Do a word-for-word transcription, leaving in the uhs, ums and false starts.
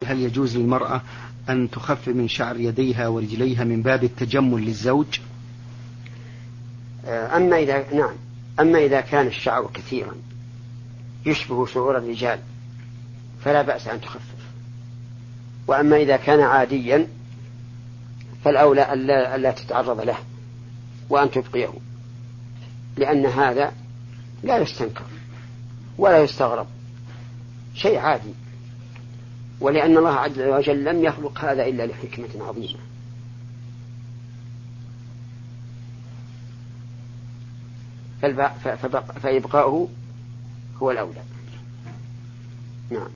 هل يجوز للمرأة أن تخف من شعر يديها ورجليها من باب التجمل للزوج؟ أما إذا نعم أما إذا كان الشعر كثيرا يشبه شعور الرجال فلا بأس أن تخفف، وأما إذا كان عاديا فالأولى ألا, ألا تتعرض له وأن تبقيه، لأن هذا لا يستنكر ولا يستغرب، شيء عادي، ولأن الله عز وجل لم يخلق هذا إلا لحكمة عظيمة. فإبقاؤه هو الأولى. نعم.